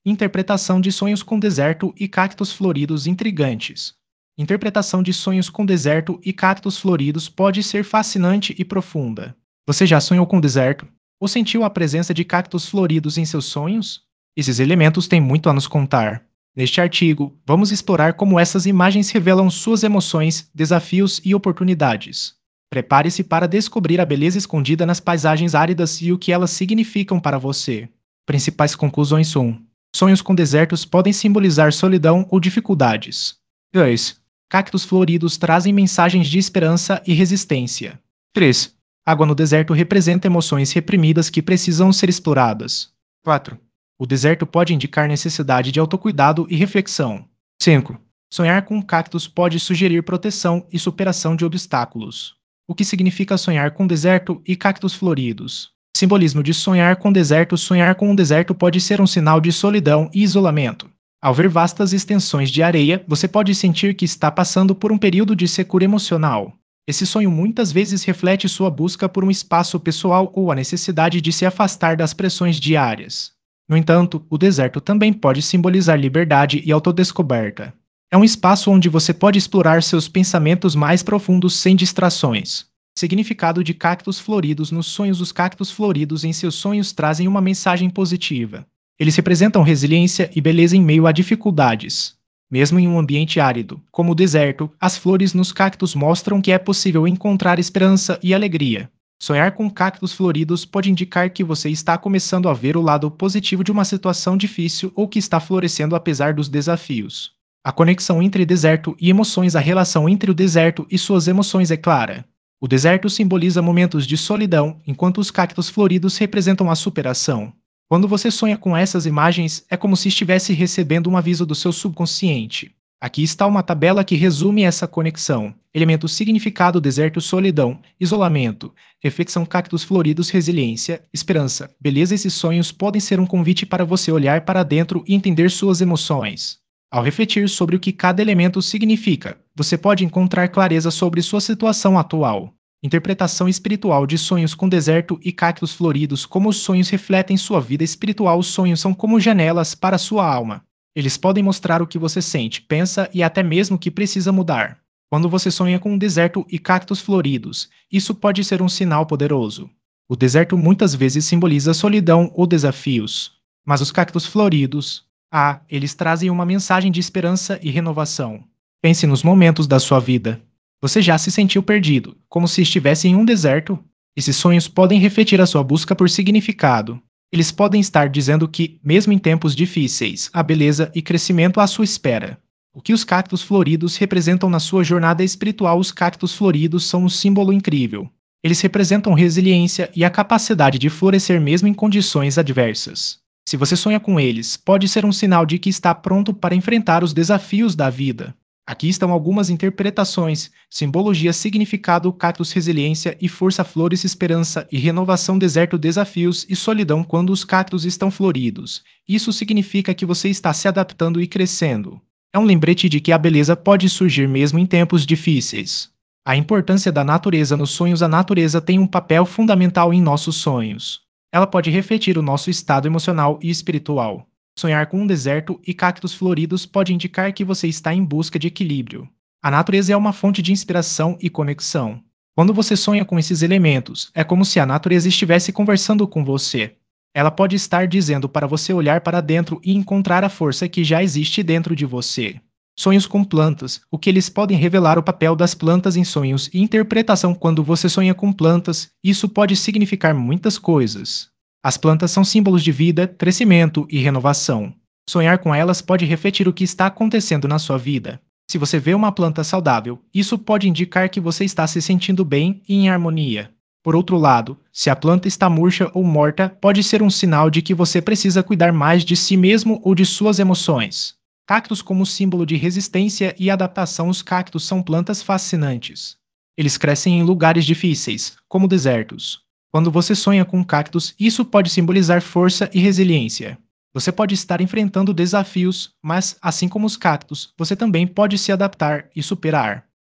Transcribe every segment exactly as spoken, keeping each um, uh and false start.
Interpretação de sonhos com deserto e cactos floridos intrigantes. Interpretação de sonhos com deserto e cactos floridos pode ser fascinante e profunda. Você já sonhou com deserto? Ou sentiu a presença de cactos floridos em seus sonhos? Esses elementos têm muito a nos contar. Neste artigo, vamos explorar como essas imagens revelam suas emoções, desafios e oportunidades. Prepare-se para descobrir a beleza escondida nas paisagens áridas e o que elas significam para você. Principais conclusões um. Sonhos com desertos podem simbolizar solidão ou dificuldades. dois. Cactos floridos trazem mensagens de esperança e resistência. três. Água no deserto representa emoções reprimidas que precisam ser exploradas. quatro. O deserto pode indicar necessidade de autocuidado e reflexão. cinco. Sonhar com cactos pode sugerir proteção e superação de obstáculos. O que significa sonhar com deserto e cactos floridos? Simbolismo de sonhar com deserto. Sonhar com um deserto pode ser um sinal de solidão e isolamento. Ao ver vastas extensões de areia, você pode sentir que está passando por um período de secura emocional. Esse sonho muitas vezes reflete sua busca por um espaço pessoal ou a necessidade de se afastar das pressões diárias. No entanto, o deserto também pode simbolizar liberdade e autodescoberta. É um espaço onde você pode explorar seus pensamentos mais profundos sem distrações. Significado de cactos floridos nos sonhos. Os cactos floridos em seus sonhos trazem uma mensagem positiva. Eles representam resiliência e beleza em meio a dificuldades. Mesmo em um ambiente árido, como o deserto, as flores nos cactos mostram que é possível encontrar esperança e alegria. Sonhar com cactos floridos pode indicar que você está começando a ver o lado positivo de uma situação difícil ou que está florescendo apesar dos desafios. A conexão entre deserto e emoções. A relação entre o deserto e suas emoções é clara. O deserto simboliza momentos de solidão, enquanto os cactos floridos representam a superação. Quando você sonha com essas imagens, é como se estivesse recebendo um aviso do seu subconsciente. Aqui está uma tabela que resume essa conexão. Elemento: significado, deserto, solidão, isolamento, reflexão, cactos floridos, resiliência, esperança, beleza. Esses sonhos podem ser um convite para você olhar para dentro e entender suas emoções. Ao refletir sobre o que cada elemento significa, você pode encontrar clareza sobre sua situação atual. Interpretação espiritual de sonhos com deserto e cactos floridos. Como os sonhos refletem sua vida espiritual. Os sonhos são como janelas para sua alma. Eles podem mostrar o que você sente, pensa e até mesmo o que precisa mudar. Quando você sonha com um deserto e cactos floridos, isso pode ser um sinal poderoso. O deserto muitas vezes simboliza solidão ou desafios, mas os cactos floridos, ah, eles trazem uma mensagem de esperança e renovação. Pense nos momentos da sua vida. Você já se sentiu perdido, como se estivesse em um deserto? Esses sonhos podem refletir a sua busca por significado. Eles podem estar dizendo que, mesmo em tempos difíceis, há beleza e crescimento à sua espera. O que os cactos floridos representam na sua jornada espiritual? Os cactos floridos são um símbolo incrível. Eles representam resiliência e a capacidade de florescer mesmo em condições adversas. Se você sonha com eles, pode ser um sinal de que está pronto para enfrentar os desafios da vida. Aqui estão algumas interpretações: simbologia, significado, cactos, resiliência e força, flores, esperança e renovação, deserto, desafios e solidão. Quando os cactos estão floridos, isso significa que você está se adaptando e crescendo. É um lembrete de que a beleza pode surgir mesmo em tempos difíceis. A importância da natureza nos sonhos. A natureza tem um papel fundamental em nossos sonhos. Ela pode refletir o nosso estado emocional e espiritual. Sonhar com um deserto e cactos floridos pode indicar que você está em busca de equilíbrio. A natureza é uma fonte de inspiração e conexão. Quando você sonha com esses elementos, é como se a natureza estivesse conversando com você. Ela pode estar dizendo para você olhar para dentro e encontrar a força que já existe dentro de você. Sonhos com plantas. O que eles podem revelar? O papel das plantas em sonhos e interpretação. Quando você sonha com plantas, isso pode significar muitas coisas. As plantas são símbolos de vida, crescimento e renovação. Sonhar com elas pode refletir o que está acontecendo na sua vida. Se você vê uma planta saudável, isso pode indicar que você está se sentindo bem e em harmonia. Por outro lado, se a planta está murcha ou morta, pode ser um sinal de que você precisa cuidar mais de si mesmo ou de suas emoções. Cactos como símbolo de resistência e adaptação. Os cactos são plantas fascinantes. Eles crescem em lugares difíceis, como desertos. Quando você sonha com cactos, isso pode simbolizar força e resiliência. Você pode estar enfrentando desafios, mas, assim como os cactos, você também pode se adaptar e superar.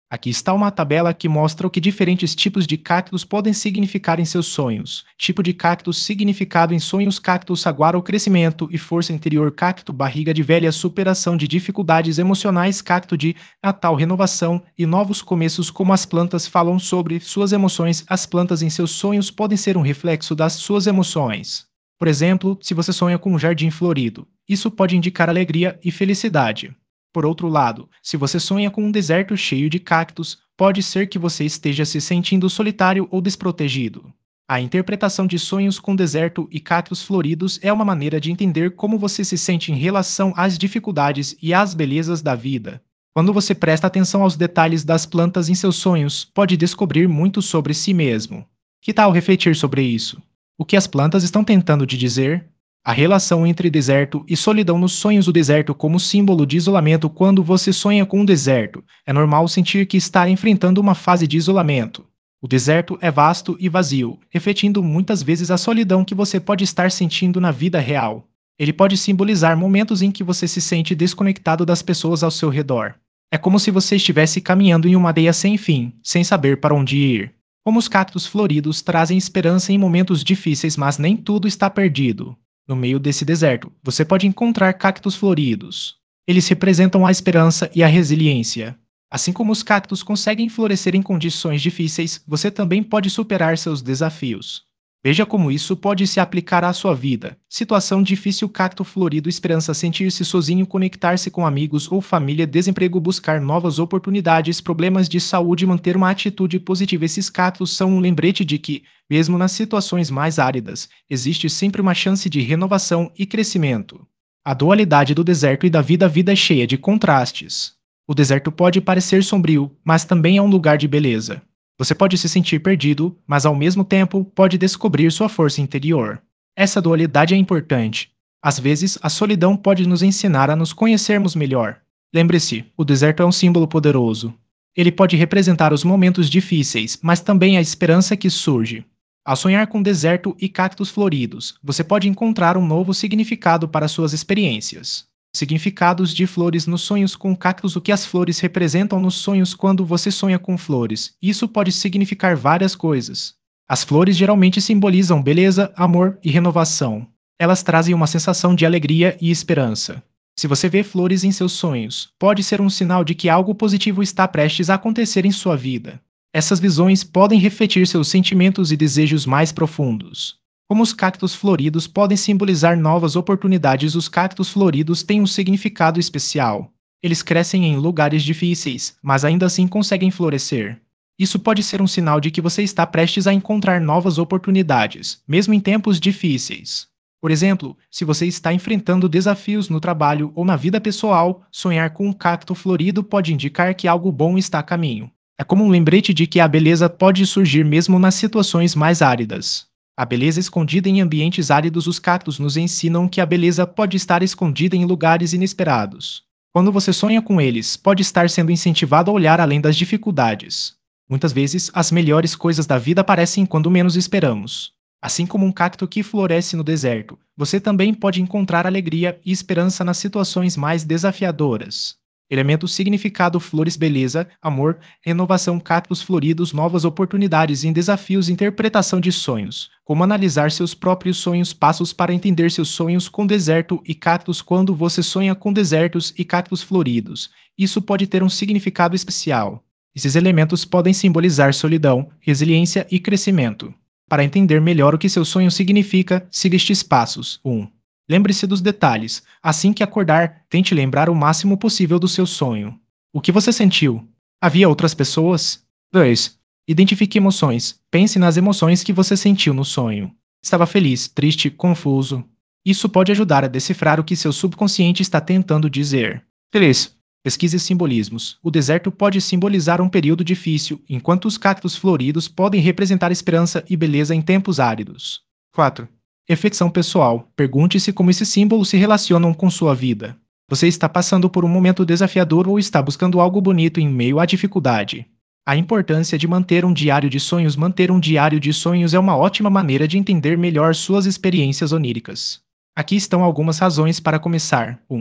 Aqui está uma tabela que mostra o que diferentes tipos de cactos podem significar em seus sonhos. Tipo de cactus significado em sonhos: cactus saguaro, crescimento e força interior; cacto barriga de velha, superação de dificuldades emocionais; cacto de Natal, renovação e novos começos. Como as plantas falam sobre suas emoções, as plantas em seus sonhos podem ser um reflexo das suas emoções. Por exemplo, se você sonha com um jardim florido, isso pode indicar alegria e felicidade. Por outro lado, se você sonha com um deserto cheio de cactos, pode ser que você esteja se sentindo solitário ou desprotegido. A interpretação de sonhos com deserto e cactos floridos é uma maneira de entender como você se sente em relação às dificuldades e às belezas da vida. Quando você presta atenção aos detalhes das plantas em seus sonhos, pode descobrir muito sobre si mesmo. Que tal refletir sobre isso? O que as plantas estão tentando te dizer? A relação entre deserto e solidão nos sonhos: o deserto como símbolo de isolamento. Quando você sonha com um deserto, é normal sentir que está enfrentando uma fase de isolamento. O deserto é vasto e vazio, refletindo muitas vezes a solidão que você pode estar sentindo na vida real. Ele pode simbolizar momentos em que você se sente desconectado das pessoas ao seu redor. É como se você estivesse caminhando em uma aldeia sem fim, sem saber para onde ir. Como os cactos floridos trazem esperança em momentos difíceis, mas nem tudo está perdido. No meio desse deserto, você pode encontrar cactos floridos. Eles representam a esperança e a resiliência. Assim como os cactos conseguem florescer em condições difíceis, você também pode superar seus desafios. Veja como isso pode se aplicar à sua vida. Situação difícil: cacto florido, esperança; sentir-se sozinho, conectar-se com amigos ou família; desemprego, buscar novas oportunidades; problemas de saúde, manter uma atitude positiva. Esses cactos são um lembrete de que, mesmo nas situações mais áridas, existe sempre uma chance de renovação e crescimento. A dualidade do deserto e da vida: a vida é cheia de contrastes. O deserto pode parecer sombrio, mas também é um lugar de beleza. Você pode se sentir perdido, mas ao mesmo tempo pode descobrir sua força interior. Essa dualidade é importante. Às vezes, a solidão pode nos ensinar a nos conhecermos melhor. Lembre-se, o deserto é um símbolo poderoso. Ele pode representar os momentos difíceis, mas também a esperança que surge. Ao sonhar com deserto e cactos floridos, você pode encontrar um novo significado para suas experiências. Significados de flores nos sonhos com cactos: o que as flores representam nos sonhos. Quando você sonha com flores, isso pode significar várias coisas. As flores geralmente simbolizam beleza, amor e renovação. Elas trazem uma sensação de alegria e esperança. Se você vê flores em seus sonhos, pode ser um sinal de que algo positivo está prestes a acontecer em sua vida. Essas visões podem refletir seus sentimentos e desejos mais profundos. Como os cactos floridos podem simbolizar novas oportunidades: os cactos floridos têm um significado especial. Eles crescem em lugares difíceis, mas ainda assim conseguem florescer. Isso pode ser um sinal de que você está prestes a encontrar novas oportunidades, mesmo em tempos difíceis. Por exemplo, se você está enfrentando desafios no trabalho ou na vida pessoal, sonhar com um cacto florido pode indicar que algo bom está a caminho. É como um lembrete de que a beleza pode surgir mesmo nas situações mais áridas. A beleza escondida em ambientes áridos: os cactos nos ensinam que a beleza pode estar escondida em lugares inesperados. Quando você sonha com eles, pode estar sendo incentivado a olhar além das dificuldades. Muitas vezes, as melhores coisas da vida aparecem quando menos esperamos. Assim como um cacto que floresce no deserto, você também pode encontrar alegria e esperança nas situações mais desafiadoras. Elemento significado: flores, beleza, amor, renovação; cactos floridos, novas oportunidades em desafios; interpretação de sonhos: como analisar seus próprios sonhos; passos para entender seus sonhos com deserto e cactos. Quando você sonha com desertos e cactos floridos, isso pode ter um significado especial. Esses elementos podem simbolizar solidão, resiliência e crescimento. Para entender melhor o que seu sonho significa, siga estes passos. um. Lembre-se dos detalhes. Assim que acordar, tente lembrar o máximo possível do seu sonho. O que você sentiu? Havia outras pessoas? dois. Identifique emoções. Pense nas emoções que você sentiu no sonho. Estava feliz, triste, confuso. Isso pode ajudar a decifrar o que seu subconsciente está tentando dizer. três. Pesquise simbolismos. O deserto pode simbolizar um período difícil, enquanto os cactos floridos podem representar esperança e beleza em tempos áridos. quatro. Reflexão pessoal. Pergunte-se como esses símbolos se relacionam com sua vida. Você está passando por um momento desafiador ou está buscando algo bonito em meio à dificuldade? A importância de manter um diário de sonhos. Manter um diário de sonhos é uma ótima maneira de entender melhor suas experiências oníricas. Aqui estão algumas razões para começar. um.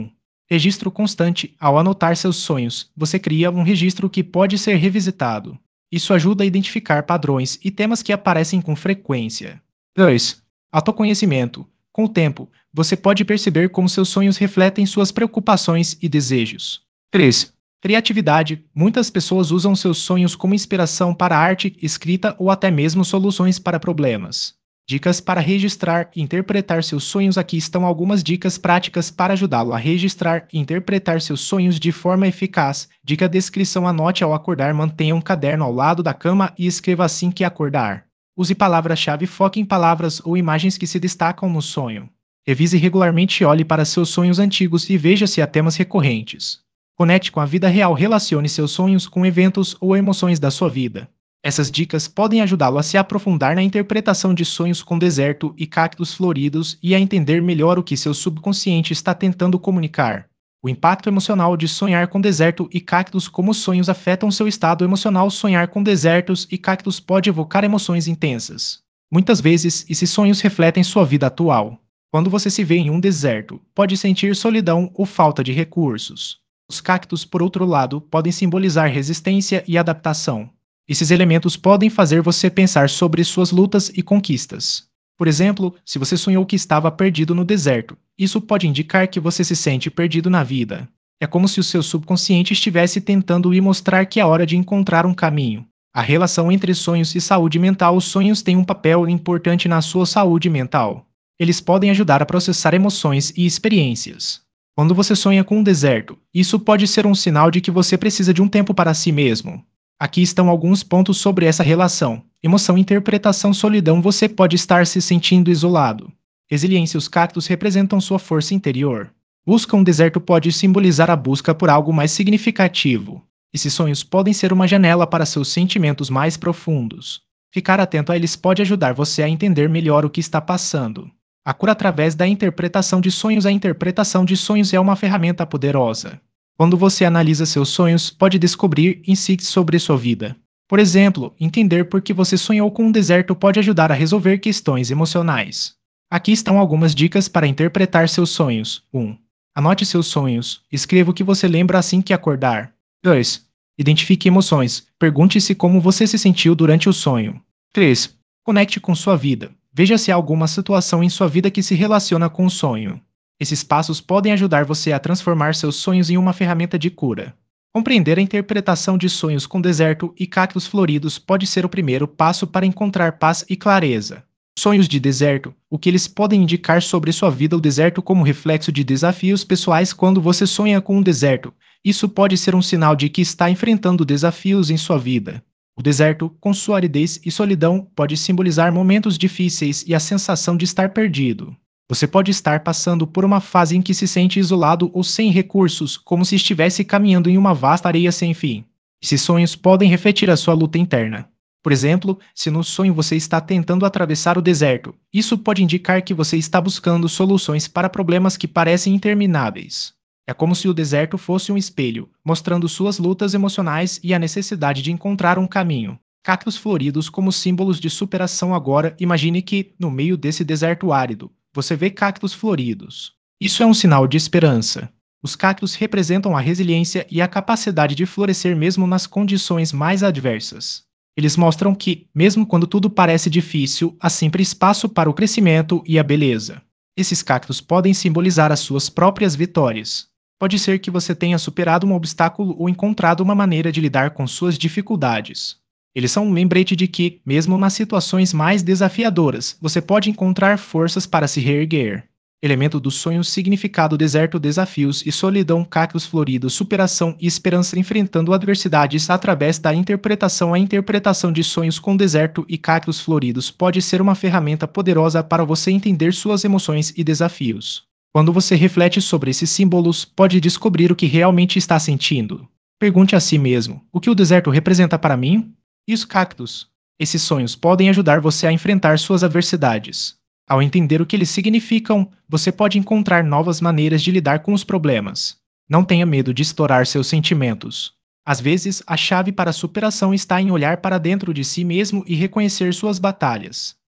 Registro constante. Ao anotar seus sonhos, você cria um registro que pode ser revisitado. Isso ajuda a identificar padrões e temas que aparecem com frequência. dois. Autoconhecimento. Com o tempo, você pode perceber como seus sonhos refletem suas preocupações e desejos. três. Criatividade. Muitas pessoas usam seus sonhos como inspiração para arte, escrita ou até mesmo soluções para problemas. Dicas para registrar e interpretar seus sonhos. Aqui estão algumas dicas práticas para ajudá-lo a registrar e interpretar seus sonhos de forma eficaz. Dica: descrição: anote ao acordar, mantenha um caderno ao lado da cama e escreva assim que acordar. Use palavras-chave, foque em palavras ou imagens que se destacam no sonho. Revise regularmente e olhe para seus sonhos antigos e veja se há temas recorrentes. Conecte com a vida real, relacione seus sonhos com eventos ou emoções da sua vida. Essas dicas podem ajudá-lo a se aprofundar na interpretação de sonhos com deserto e cactos floridos e a entender melhor o que seu subconsciente está tentando comunicar. O impacto emocional de sonhar com deserto e cactos. Como os sonhos afetam seu estado emocional. Sonhar com desertos e cactos pode evocar emoções intensas. Muitas vezes, esses sonhos refletem sua vida atual. Quando você se vê em um deserto, pode sentir solidão ou falta de recursos. Os cactos, por outro lado, podem simbolizar resistência e adaptação. Esses elementos podem fazer você pensar sobre suas lutas e conquistas. Por exemplo, se você sonhou que estava perdido no deserto, isso pode indicar que você se sente perdido na vida. É como se o seu subconsciente estivesse tentando lhe mostrar que é hora de encontrar um caminho. A relação entre sonhos e saúde mental. Os sonhos têm um papel importante na sua saúde mental. Eles podem ajudar a processar emoções e experiências. Quando você sonha com um deserto, isso pode ser um sinal de que você precisa de um tempo para si mesmo. Aqui estão alguns pontos sobre essa relação. Emoção, interpretação, solidão. Você pode estar se sentindo isolado. Resiliência. Os cactos representam sua força interior. Busca. Um deserto pode simbolizar a busca por algo mais significativo. Esses sonhos podem ser uma janela para seus sentimentos mais profundos. Ficar atento a eles pode ajudar você a entender melhor o que está passando. A cura através da interpretação de sonhos. A interpretação de sonhos é uma ferramenta poderosa. Quando você analisa seus sonhos, pode descobrir insights sobre sua vida. Por exemplo, entender por que você sonhou com um deserto pode ajudar a resolver questões emocionais. Aqui estão algumas dicas para interpretar seus sonhos. um. Anote seus sonhos. Escreva o que você lembra assim que acordar. dois. Identifique emoções. Pergunte-se como você se sentiu durante o sonho. três. Conecte com sua vida. Veja se há alguma situação em sua vida que se relaciona com o sonho. Esses passos podem ajudar você a transformar seus sonhos em uma ferramenta de cura. Compreender a interpretação de sonhos com deserto e cactos floridos pode ser o primeiro passo para encontrar paz e clareza. Sonhos de deserto. O que eles podem indicar sobre sua vida? O deserto como reflexo de desafios pessoais. Quando você sonha com um deserto, isso pode ser um sinal de que está enfrentando desafios em sua vida. O deserto, com sua aridez e solidão, pode simbolizar momentos difíceis e a sensação de estar perdido. Você pode estar passando por uma fase em que se sente isolado ou sem recursos, como se estivesse caminhando em uma vasta areia sem fim. Esses sonhos podem refletir a sua luta interna. Por exemplo, se no sonho você está tentando atravessar o deserto, isso pode indicar que você está buscando soluções para problemas que parecem intermináveis. É como se o deserto fosse um espelho, mostrando suas lutas emocionais e a necessidade de encontrar um caminho. Cactos floridos como símbolos de superação. Agora, imagine que, no meio desse deserto árido, você vê cactos floridos. Isso é um sinal de esperança. Os cactos representam a resiliência e a capacidade de florescer mesmo nas condições mais adversas. Eles mostram que, mesmo quando tudo parece difícil, há sempre espaço para o crescimento e a beleza. Esses cactos podem simbolizar as suas próprias vitórias. Pode ser que você tenha superado um obstáculo ou encontrado uma maneira de lidar com suas dificuldades. Eles são um lembrete de que, mesmo nas situações mais desafiadoras, você pode encontrar forças para se reerguer. Elemento do sonho: significado, deserto, desafios e solidão, cactos floridos, superação e esperança enfrentando adversidades através da interpretação. A interpretação de sonhos com deserto e cactos floridos pode ser uma ferramenta poderosa para você entender suas emoções e desafios. Quando você reflete sobre esses símbolos, pode descobrir o que realmente está sentindo. Pergunte a si mesmo: o que o deserto representa para mim? E os cactos? Esses sonhos podem ajudar você a enfrentar suas adversidades. Ao entender o que eles significam, você pode encontrar novas maneiras de lidar com os problemas. Não tenha medo de explorar seus sentimentos. Às vezes, a chave para a superação está em olhar para dentro de si mesmo e reconhecer suas batalhas.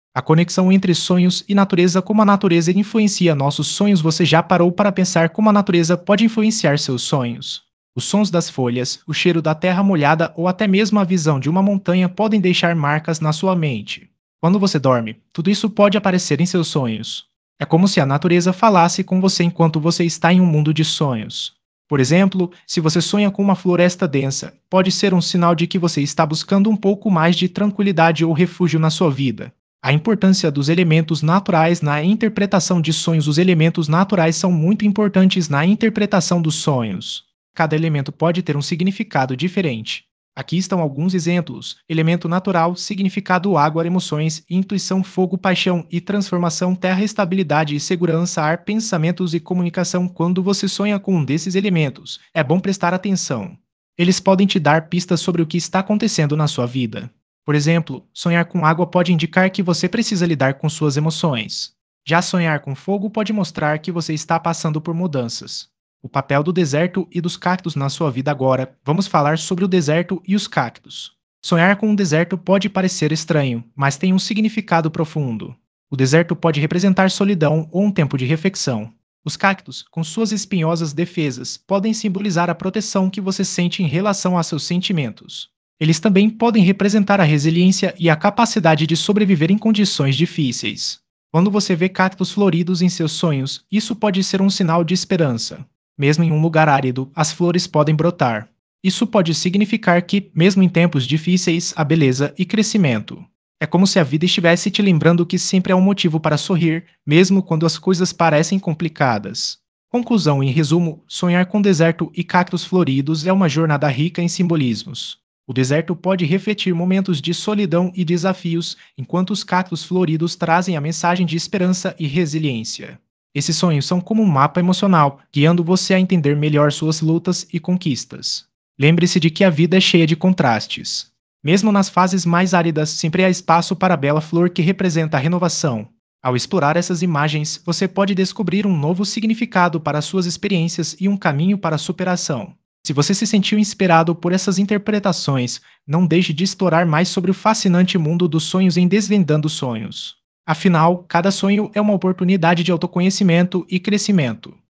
A conexão entre sonhos e natureza, como a natureza influencia nossos sonhos. Você já parou para pensar como a natureza pode influenciar seus sonhos? Os sons das folhas, o cheiro da terra molhada ou até mesmo a visão de uma montanha podem deixar marcas na sua mente. Quando você dorme, tudo isso pode aparecer em seus sonhos. É como se a natureza falasse com você enquanto você está em um mundo de sonhos. Por exemplo, se você sonha com uma floresta densa, pode ser um sinal de que você está buscando um pouco mais de tranquilidade ou refúgio na sua vida. A importância dos elementos naturais na interpretação de sonhos. Os elementos naturais são muito importantes na interpretação dos sonhos. Cada elemento pode ter um significado diferente. Aqui estão alguns exemplos: elemento natural, significado água, emoções, intuição, fogo, paixão e transformação, terra, estabilidade e segurança, ar, pensamentos e comunicação. Quando você sonha com um desses elementos, é bom prestar atenção. Eles podem te dar pistas sobre o que está acontecendo na sua vida. Por exemplo, sonhar com água pode indicar que você precisa lidar com suas emoções. Já sonhar com fogo pode mostrar que você está passando por mudanças. O papel do deserto e dos cactos na sua vida. Agora, vamos falar sobre o deserto e os cactos. Sonhar com um deserto pode parecer estranho, mas tem um significado profundo. O deserto pode representar solidão ou um tempo de reflexão. Os cactos, com suas espinhosas defesas, podem simbolizar a proteção que você sente em relação a seus sentimentos. Eles também podem representar a resiliência e a capacidade de sobreviver em condições difíceis. Quando você vê cactos floridos em seus sonhos, isso pode ser um sinal de esperança. Mesmo em um lugar árido, as flores podem brotar. Isso pode significar que, mesmo em tempos difíceis, há beleza e crescimento. É como se a vida estivesse te lembrando que sempre há um motivo para sorrir, mesmo quando as coisas parecem complicadas. Conclusão: em resumo, sonhar com deserto e cactos floridos é uma jornada rica em simbolismos. O deserto pode refletir momentos de solidão e desafios, enquanto os cactos floridos trazem a mensagem de esperança e resiliência. Esses sonhos são como um mapa emocional, guiando você a entender melhor suas lutas e conquistas. Lembre-se de que a vida é cheia de contrastes. Mesmo nas fases mais áridas, sempre há espaço para a bela flor que representa a renovação. Ao explorar essas imagens, você pode descobrir um novo significado para suas experiências e um caminho para a superação. Se você se sentiu inspirado por essas interpretações, não deixe de explorar mais sobre o fascinante mundo dos sonhos em Desvendando Sonhos. Afinal, cada sonho é uma oportunidade de autoconhecimento e crescimento.